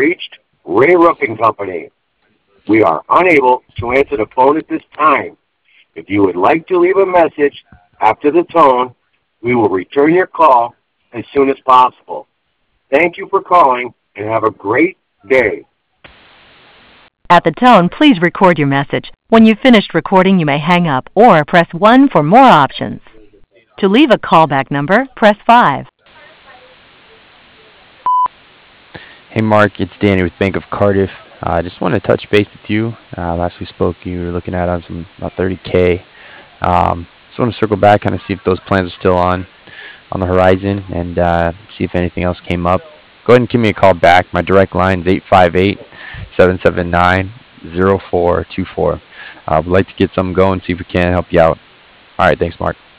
reached Ray Roofing Company. We are unable to answer the phone at this time. If you would like to leave a message after the tone, we will return your call as soon as possible. Thank you for calling and have a great day. At the tone, please record your message. When you've finished recording, you may hang up or press 1 for more options. To leave a callback number, press 5. Hey Mark, it's Danny with Bank of Cardiff. I just wanted to touch base with you. Last we spoke, you were looking at on some about 30K. Just want to circle back, kind of see if those plans are still on the horizon, and see if anything else came up. Go ahead and give me a call back. My direct line is 858-779-0424. Would like to get something going, see if we can help you out. All right, thanks, Mark.